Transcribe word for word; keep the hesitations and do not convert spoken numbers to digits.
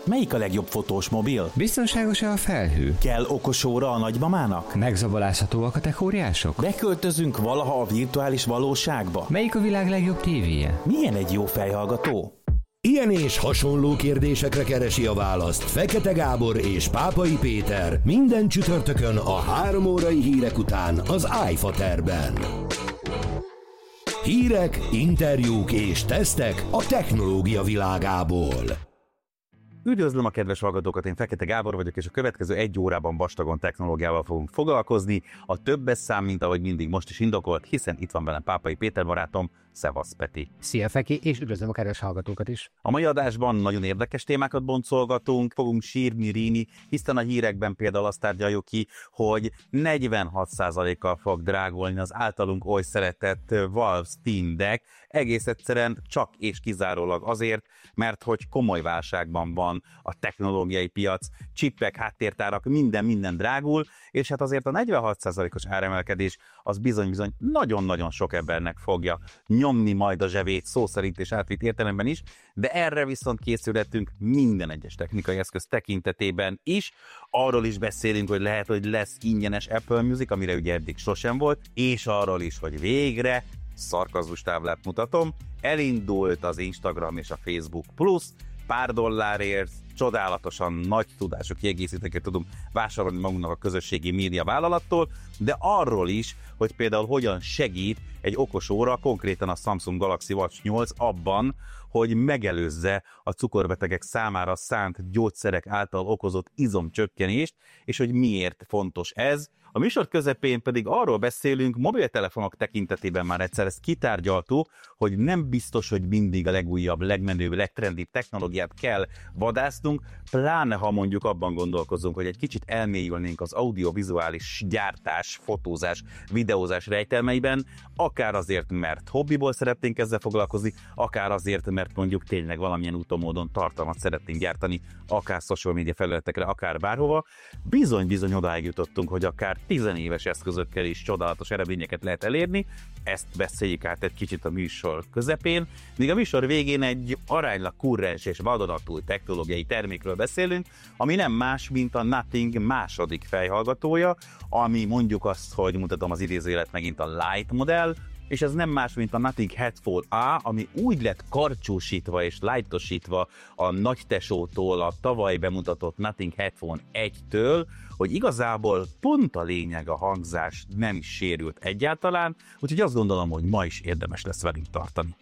Melyik a legjobb fotós mobil? Biztonságos-e a felhő? Kell okos óra a nagymamának? Megzabolázhatóak a techóriások? Beköltözünk valaha a virtuális valóságba? Melyik a világ legjobb tévéje? Milyen egy jó fejhallgató? Ilyen és hasonló kérdésekre keresi a választ Fekete Gábor és Pápai Péter minden csütörtökön a három órai hírek után az iFaterben. Hírek, interjúk és tesztek a technológia világából. Üdvözlöm a kedves hallgatókat, én Fekete Gábor vagyok, és a következő egy órában vastagon technológiával fogunk foglalkozni. A többes szám, mint ahogy mindig most is indokolt, hiszen itt van velem Pápai Péter barátom. Szevasz, Peti! Szia, Feki, és üdvözlöm a kedves hallgatókat is! A mai adásban nagyon érdekes témákat boncolgatunk, fogunk sírni, ríni, hiszen a hírekben például azt tárgyaljuk ki, hogy negyvenhat százalékkal fog drágulni az általunk oly szeretett Valve Steam Deck, egész egyszerűen csak és kizárólag azért, mert hogy komoly válságban van a technológiai piac, csipek, háttértárak, minden, minden drágul, és hát azért a negyvenhat százalékos áremelkedés az bizony-bizony nagyon-nagyon sok embernek fogja nyomni majd a zsebét, szó szerint és átvitt értelemben is, de erre viszont készülhetünk minden egyes technikai eszköz tekintetében is. Arról is beszélünk, hogy lehet, hogy lesz ingyenes Apple Music, amire ugye eddig sosem volt, és arról is, hogy végre, szarkazmus táblát mutatom, elindult az Instagram és a Facebook Plus, pár dollárért csodálatosan nagy tudású kiegészítőket tudunk vásárolni magunknak a közösségi média vállalattól, de arról is, hogy például hogyan segít egy okos óra, konkrétan a Samsung Galaxy Watch nyolc abban, hogy megelőzze a cukorbetegek számára szánt gyógyszerek által okozott izomcsökkenést, és hogy miért fontos ez. A műsor közepén pedig arról beszélünk, mobiltelefonok tekintetében már egyszer ezt kitárgyaltuk, hogy nem biztos, hogy mindig a legújabb, legmenőbb, legtrendibb technológiát kell vadásznunk, pláne ha mondjuk abban gondolkozunk, hogy egy kicsit elmélyülnénk az audiovizuális gyártás, fotózás, videózás rejtelmeiben, akár azért, mert hobbiból szeretnénk ezzel foglalkozni, akár azért, mert mondjuk tényleg valamilyen úton módon tartalmat szeretnénk gyártani, akár social media felületekre, akár bárhova. Bizony-bizony odáig jutottunk, hogy akár tizenéves eszközökkel is csodálatos eredményeket lehet elérni. Ezt beszéljük át egy kicsit a műsor közepén, míg a műsor végén egy aránylag kurrens és vadonatúj technológiai termékről beszélünk, ami nem más, mint a Nothing második fejhallgatója, ami mondjuk azt, hogy mutatom az idézőjelet megint a Lite modell, és ez nem más, mint a Nothing Headphone A, ami úgy lett karcsúsítva és lightosítva a nagytesótól, a tavaly bemutatott Nothing Headphone egytől, hogy igazából pont a lényeg, a hangzás nem is sérült egyáltalán, úgyhogy azt gondolom, hogy ma is érdemes lesz velünk tartani.